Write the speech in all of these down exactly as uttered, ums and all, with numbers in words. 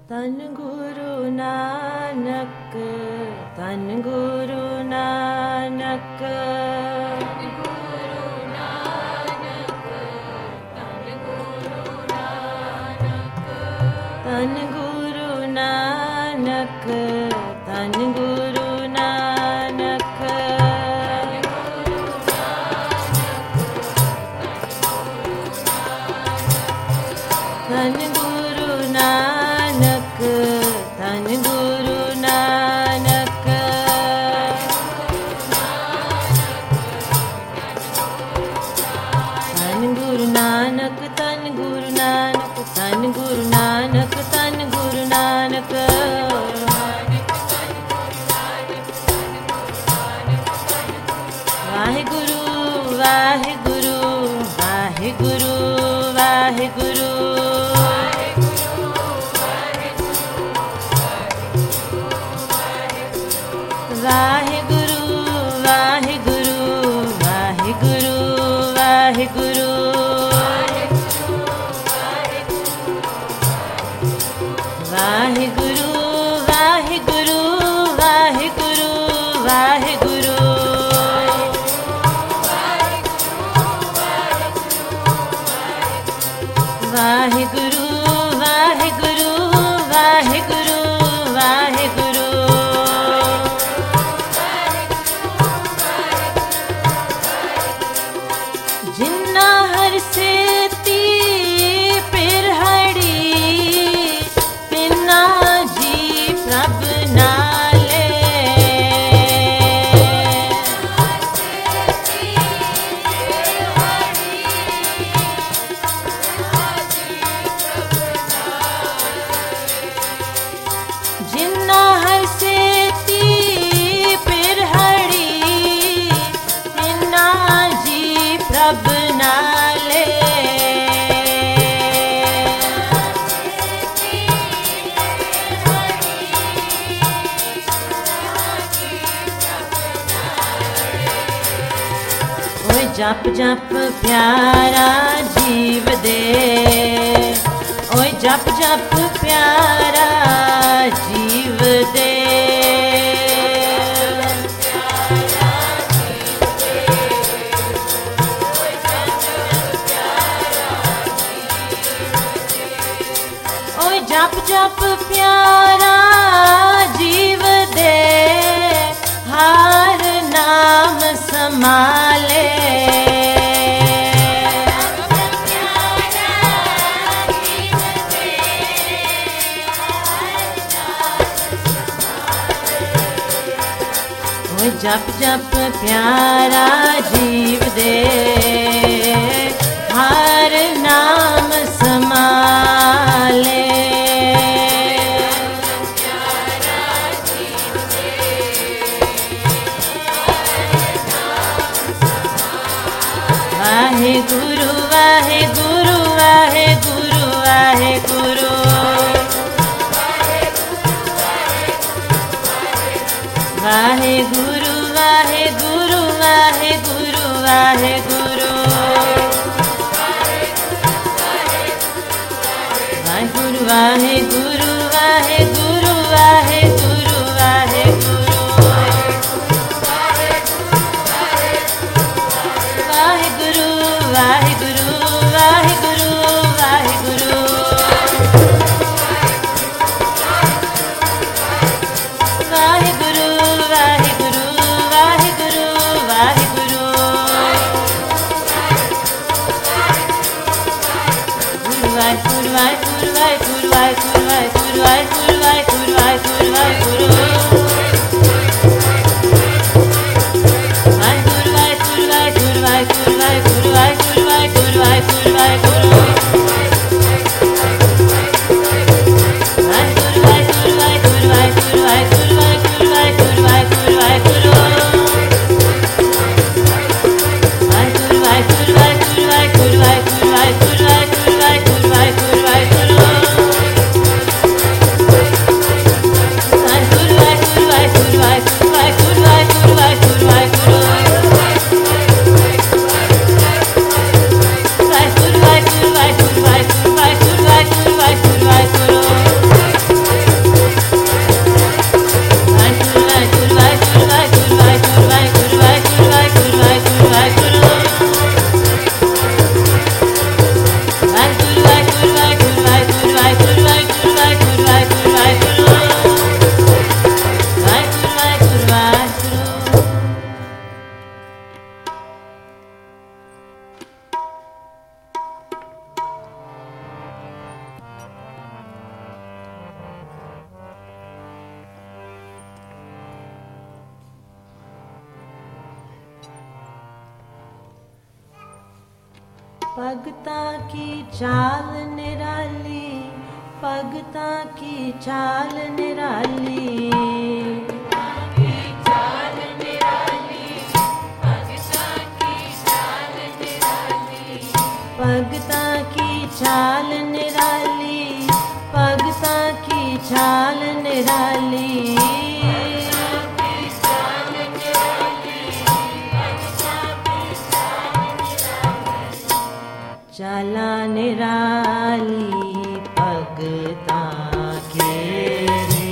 ਧੰਨ ਗੁਰੂ ਨਾਨਕ, ਧੰਨ ਗੁਰੂ ਨਾਨਕ, ਧੰਨ ਗੁਰੂ ਨਾਨਕ, ਧੰਨ ਗੁਰੂ ਨਾਨਕ, ਧੰਨ ਗੁਰੂ ਨਾਨਕ, ਧੰਨ ਗੁਰੂ ਨਾਨਕ, ਧੰਨ ਗੁਰੂ ਨਾਨਕ, ਧੰਨ ਗੁਰੂ ਨਾਨਕ, ਧੰਨ ਗੁਰੂ ਨਾਨਕ, ਧੰਨ ਗੁਰੂ ਨਾਨਕ, ਧੰਨ ਗੁਰੂ ਨਾਨਕ, ਧੰਨ ਗੁਰੂ ਨਾਨਕ, ਵਾਹਿਗੁਰੂ ਵਾਹਿਗੁਰੂ ਵਾਹਿਗੁਰੂ ਵਾਹਿਗੁਰੂ, ਵਾਹਿਗੁਰੂ ਵਾਹਿਗੁਰੂ ਵਾਹਿਗੁਰੂ ਵਾਹਿਗੁਰੂ, ਵਾਹਿਗੁਰੂ ਵਾਹਿਗੁਰੂ ਵਾਹਿਗੁਰੂ ਵਾਹਿਗੁਰੂ, ਵਾਹਿਗੁਰੂ ਵਾਹਿਗੁਰੂ ਵਾਹਿਗੁਰੂ ਵਾਹਿਗੁਰੂ, ਜਿਨਾ ਹਰਿ ਸੇਤੀ ਪਿਰਹੜੀ, ਤਿਨਾ ਜੀ ਪ੍ਰਭ ਨਾਲੇ, ਜਿਨਾ ਹਰਿ ਸੇਤੀ ਪਿਰਹੜੀ, ਤਿਨਾ ਜੀ ਪ੍ਰਭ ਨਾਲੇ, ਓਏ ਜਪ ਜਪ ਪਿਆਰਾ ਜੀਵ ਦੇ, ਓਏ ਜਪ ਜਪ ਪਿਆਰਾ ਜੀਵ ਦੇ, ਓਏ ਜਪ ਜਪ ਪਿਆਰਾ ਜੀਵ ਦੇ, ਹਰ ਨਾਮ ਸਮਾਲੇ, ਓਏ ਜਪ ਜਪ ਪਿਆਰਾ ਜੀਵ ਦੇ, ਹਰ ਨਾਮ ਸਮਾਲੇ, ਵਾਹਿਗੁਰੂ ਵਾਹਿਗੁਰੂ ਵਾਹਿਗੁਰੂ ਵਾਹਿਗੁਰੂ, ਵਾਹਿਗੁਰੂ ਵਾਹਿਗੁਰੂ ਵਾਹਿਗੁਰੂ ਵਾਹਿਗੁਰੂ, ਵਾਹਿਗੁਰੂ ਵਾਹਿਗੁਰੂ ਵਾਹਿਗੁਰੂ ਵਾਹਿਗੁਰੂ ਵਾਹਿਗੁਰੂ, ਵਾਹਿਗੁਰੂ ਵਾਹਿਗੁਰੂ ਵਾਹਿਗੁਰੂ ਵਾਹਿਗੁਰੂ, ਵਾਹਿਗੁਰੂ ਵਾਹਿਗੁਰੂ ਵਾਹਿਗੁਰੂ ਵਾਹਿਗੁਰੂ, ਵਾਹਿਗੁਰੂ ਵਾਹਿਗੁਰੂ ਵਾਹਿਗੁਰੂ ਵਾਹਿਗੁਰੂ ਵਾਹਿਗੁਰੂ ਵਾਹਿਗੁਰੂ ਵਾਹਿਗੁਰੂ ਵਾਹਿਗੁਰੂ ਵਾਹਿਗੁਰੂ, ਵਾਹਿਗੁਰੂ ਵਾਹਿਗੁਰੂ ਵਾਹਿਗੁਰੂ ਵਾਹਿਗੁਰੂ ਵਾਹਿਗੁਰੂ ਵਾਹਿਗੁਰੂ ਵਾਹਿਗੁਰੂ ਵਾਹਿਗੁਰੂ ਵਾਹਿਗੁਰੂ, ਵਾਹਿਗੁਰੂ ਵਾਹਿਗੁਰੂ ਵਾਹਿਗੁਰੂ ਵਾਹਿਗੁਰੂ ਵਾਹਿਗੁਰੂ ਵਾਹਿਗੁਰੂ ਵਾਹਿਗੁਰੂ ਵਾਹਿਗੁਰੂ ਵਾਹਿਗੁਰੂ, ਵਾਹਿਗੁਰੂ ਵਾਹਿਗੁਰੂ ਵਾਹਿਗੁਰੂ ਵਾਹਿਗੁਰੂ ਵਾਹਿਗੁਰੂ ਵਾਹਿਗੁਰੂ ਵਾਹਿਗੁਰੂ ਵਾਹਿਗੁਰੂ ਵਾਹਿਗੁਰੂ ਵਾਹਿਗੁਰੂ, ਵਾਹਿਗੁਰੂ ਵਾਹਿਗੁਰੂ ਵਾਹਿਗੁਰੂ भगता की चाल निराली, भगता की चाल निराली, भगता की चाल निराली, भगता की चाल निराली, भगता की चाल निराली, भगता की चाल निराली, चाला निराली भगता के रे,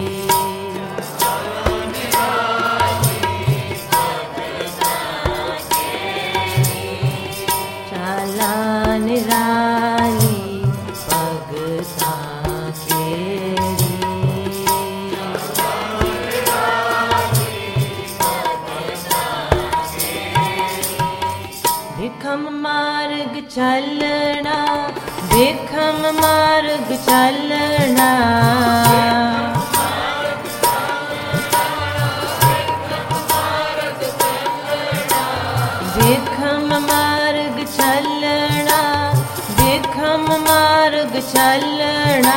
चाला निराली भगता के रे, चाला निराली भगता के रे, भिखम मार्ग चलना, भिखम मार्ग चलना, भिखम मार्ग चलना, भिखम मार्ग चलना,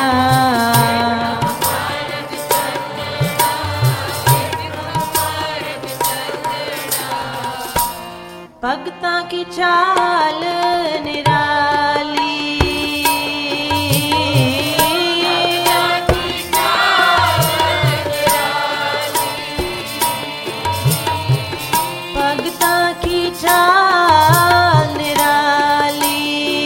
भगता की चाल निराली, भगता की चाल निराली,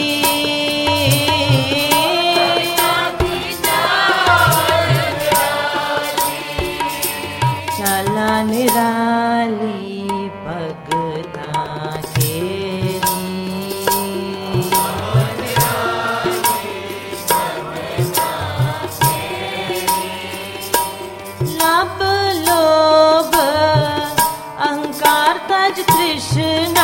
चाला निराली भगता के रे, लब लोभ अहंकार तज तृष्णा,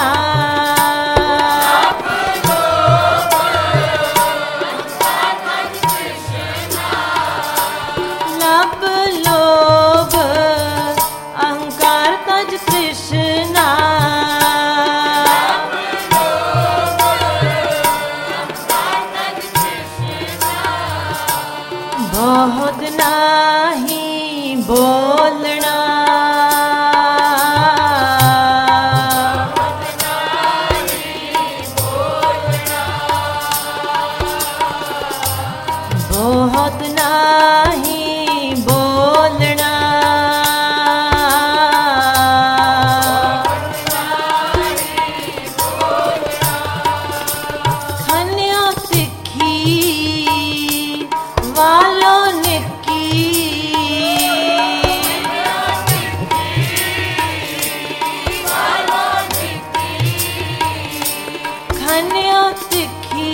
लब लोभ अहंकार तज तृष्णा, बहुत नाही बोलना, बहुत नाही बोलना, खन्यो तिखी वालों ने की, खन्यो तिखी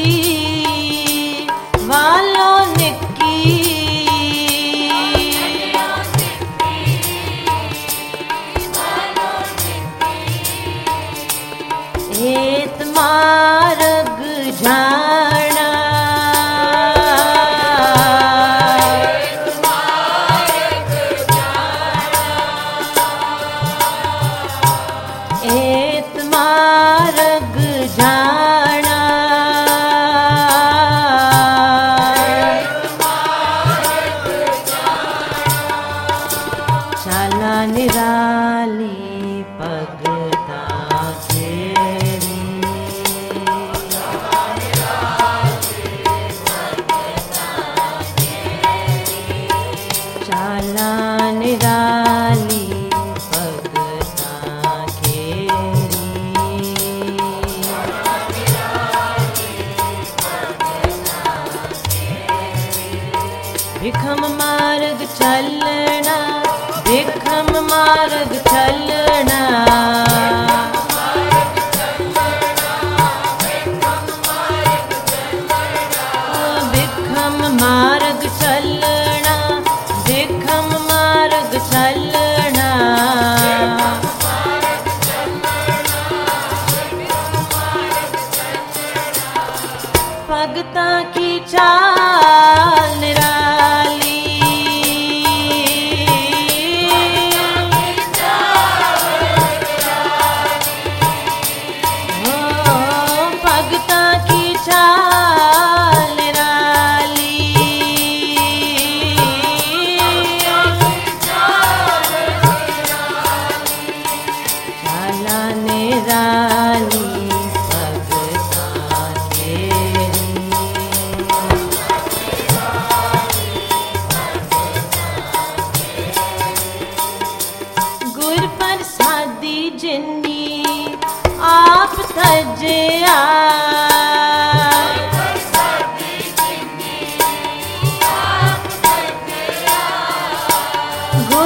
वालों ने की, एत मार्ग जाना, एत मार्ग जाना, चाला निराली भगता के रे, चाला निराली भगता के रे, भिखम मार्ग चलना, भिखम मार्ग चलना, भिखम मार्ग चलना, भिखम मार्ग चलना, भगता की चाल निराली,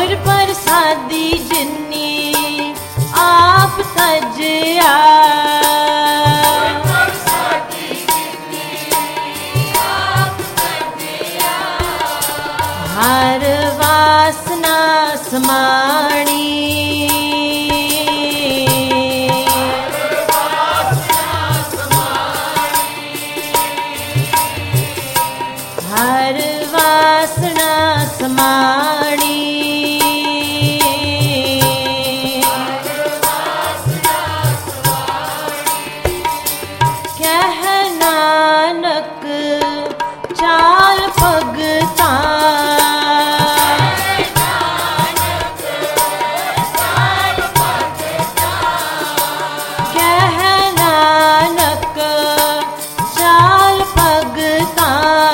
गुर प्रसादी जिन्नी आप तजया हर वासना समाणी हर वासना समाणी कह नानक चाल भगता कह नानक चाल भगता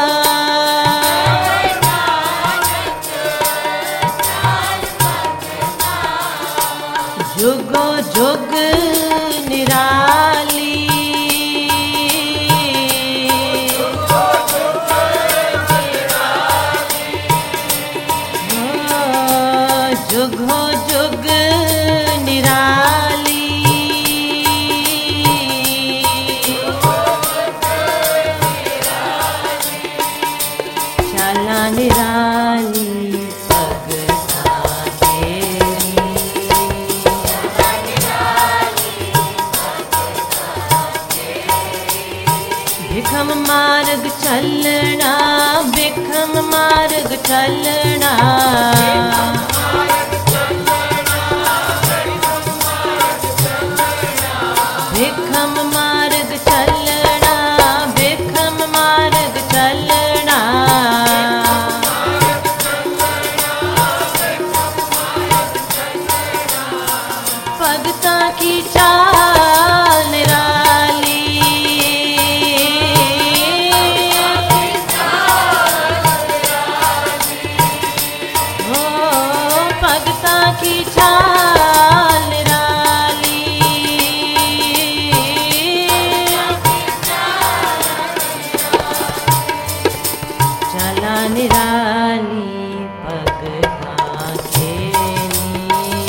जुगो जुग निराली जुगो जुग निराली चाला निराली भगता तेरी बिखम मार्ग चलना बिखम मार्ग चलना बिखम मार्ग चलना बिखम मार्ग चलना भगता की चाल निराली हो भगता की चाल निराली चला निराली भगता तेरी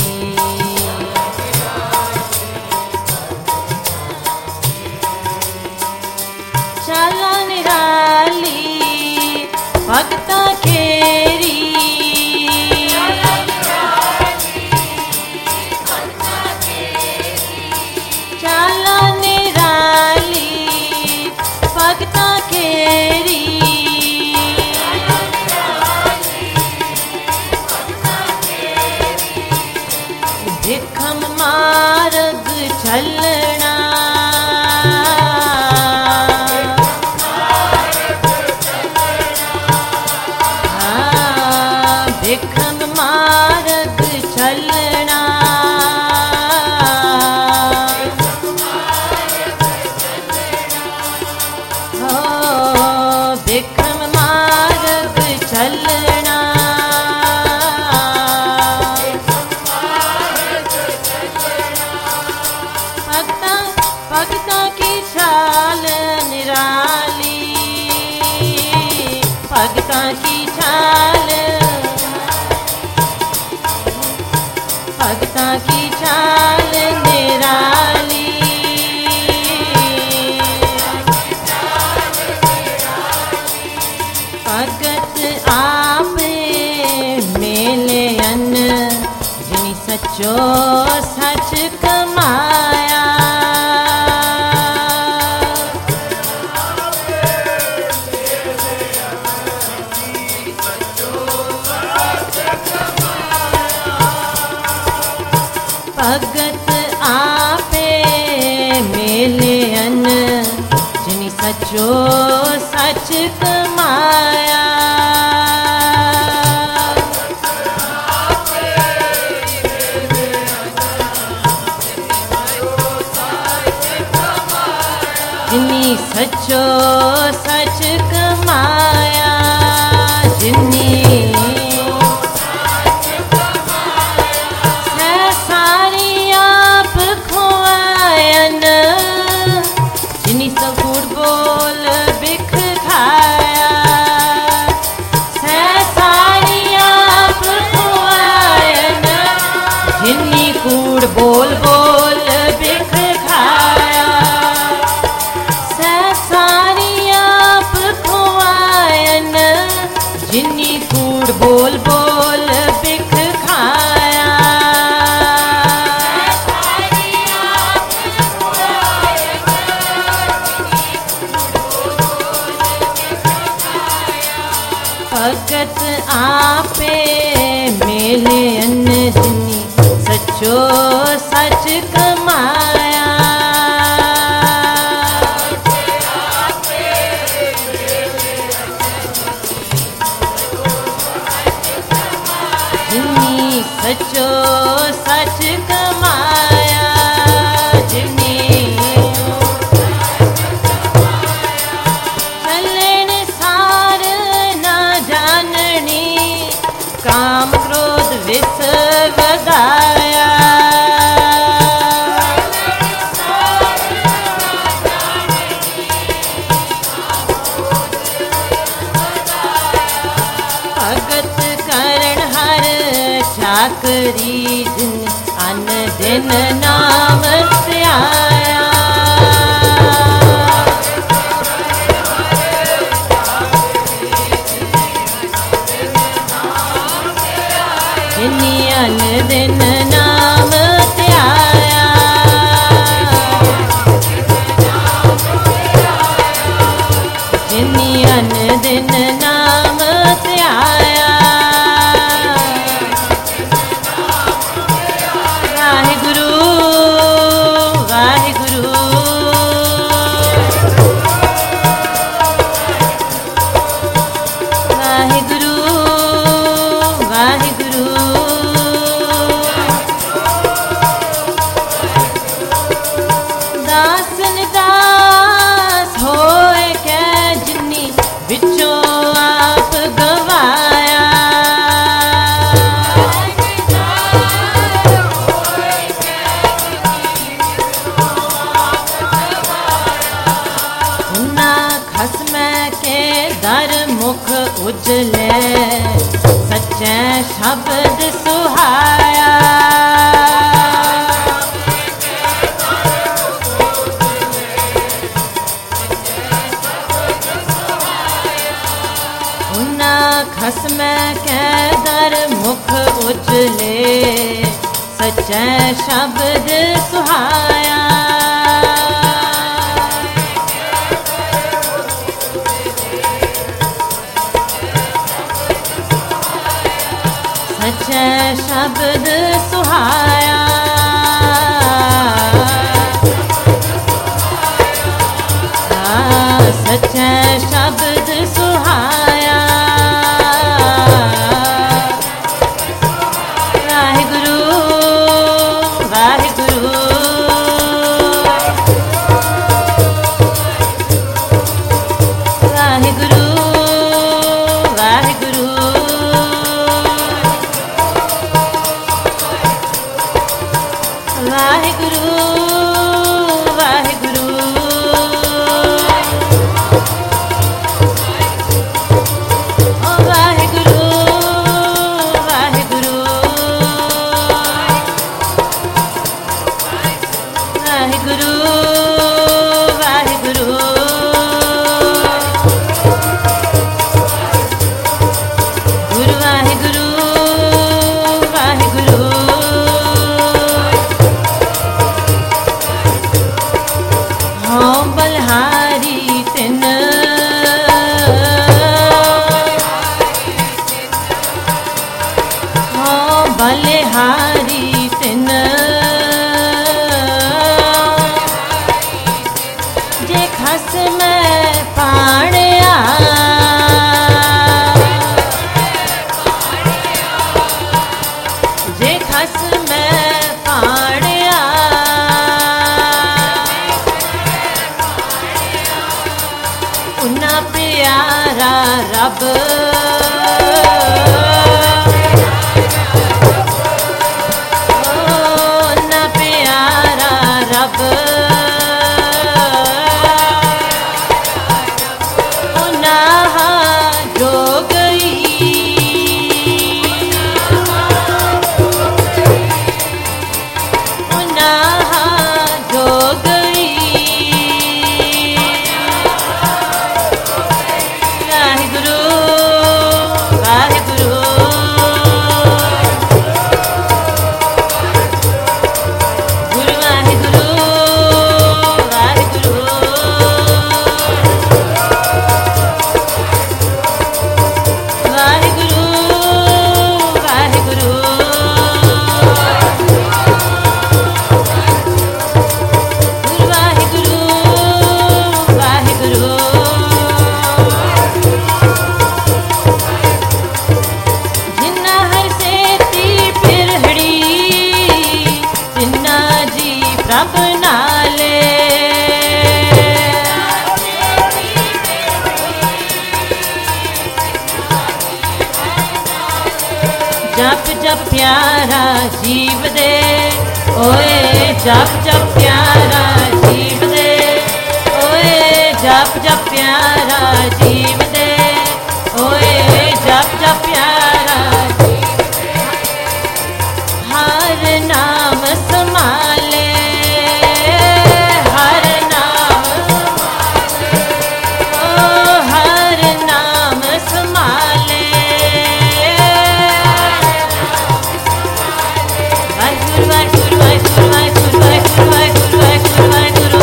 चला निराली भगता खेरी चला निराली भगता खेरी बिखम मार्ग चलना हाँ, बिखम मार्ग चलना हो बिखम मार्ग चलना भगता भगता की चाल निराली भगता की चाल भगता की चाल निराली भगत आपे मेले अन्न जिनी सचो सच कमाया भगत आपे मेले अन्न जिनी सचो सच कमाया जिनी सचो सच कमाया जिनी सारी आप खोआयन जिनी सगुड़ बोल बिख खाया जिन्नी कूड़ बोल बोल बिख खाया। भगत आपे मेले अन्न जिन्नी सचो सच कमाया। जिन्नी सचो सच कमाया। जिन्नी चलन सार न जाननी काम क्रोध विष वगाया। भगत करण हर चाकरी जिन अन दिन नाम त्याया। जिन्नी अन दिन नाम त्याया। जिन्नी अन दिन नाम त्याया। वाहिगुरु वाहिगुरु वाहिगुरु वाहिगुरु। दासन दास होए कै जिन्नी बिचों आप गवाया। उन्ना खसमै के दर मुख उजले सच्चे शब्द सुहाया। उन्ना खसमै के दर मुख उजले सच्चे शब्द सुहाया। सच्चे शब्द सुहाया। सच्चे शब्द सुहाया। वाहिगुरु वाहिगुरु वाहिगुरु वाहिगुरु वाहिगुरु वाहिगुरु। ओ वाहिगुरु वाहिगुरु वाहिगुरु वाहिगुरु। गुरु वाहिगुरु वाहिगुरु। हाँ बलहारी तिन हाँ बलहारी तिन जे खस में पाणिया। जे खस में पाणिया। उन्ना प्यारा रब उन्ना प्यारा रब। उन्ना जो गई उन्ना जो गई। वाहिगुरु जप जप प्यारा जीव दे, ओए जप जप प्यारा जीव दे, ओए जप जप प्यारा जीव दे, ओए जप जप प्यारा जीव दे। हर नाम संभाले, हर नाम संभाले, ओ हर नाम संभाले। वाहिगुरु वाहिगुरु वाहिगुरु वाहिगुरु वाहिगुरु वाहिगुरु वाहिगुरु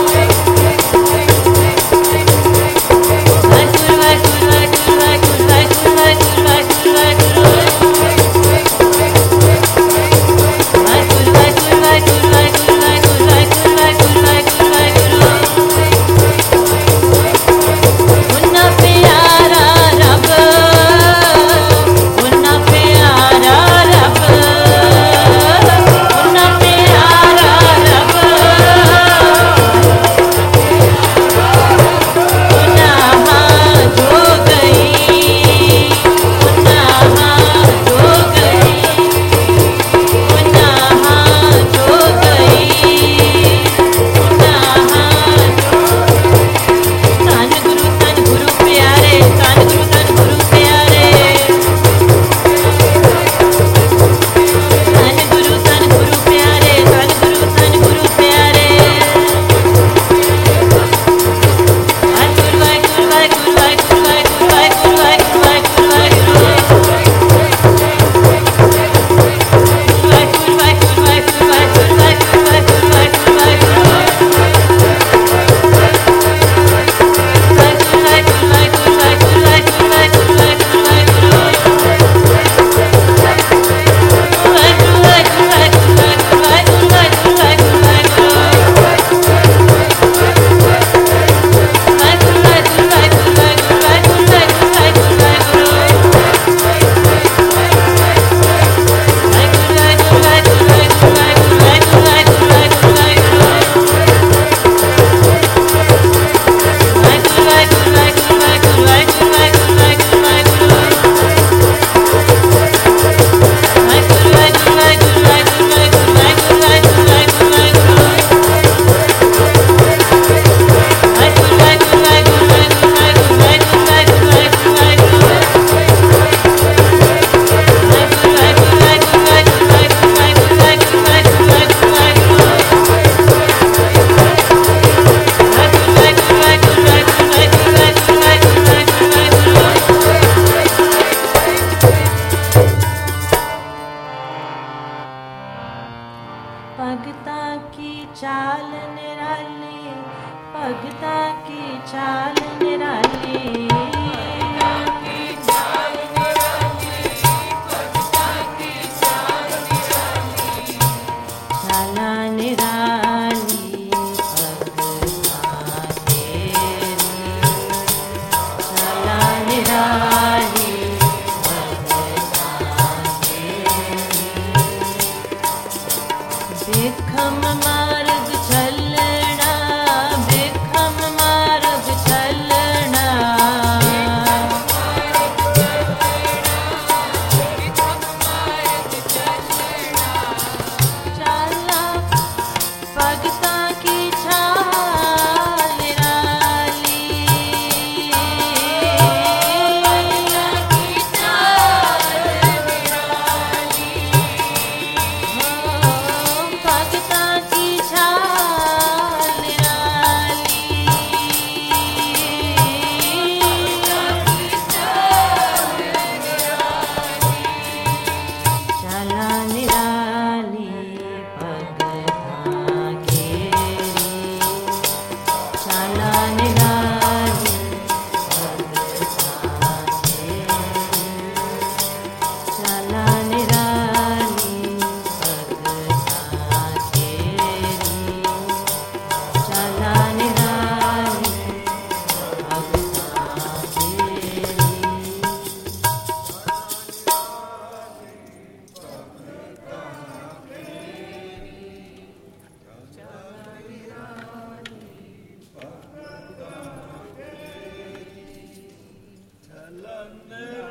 भगता की चाल निराली, भगता की चाल निराली, चाला निराली भगता तेरी, चाला निराली भगता तेरी। बेखम मार्ग चलना, बेखम मार्ग चलना, चाला भगता की चाल निराली, भगता की चाल निराली, चाला निराली भगता केरी, चाला निराली भगता केरी, चाला निराली भगता केरी, चाला निराली भगता केरी। London.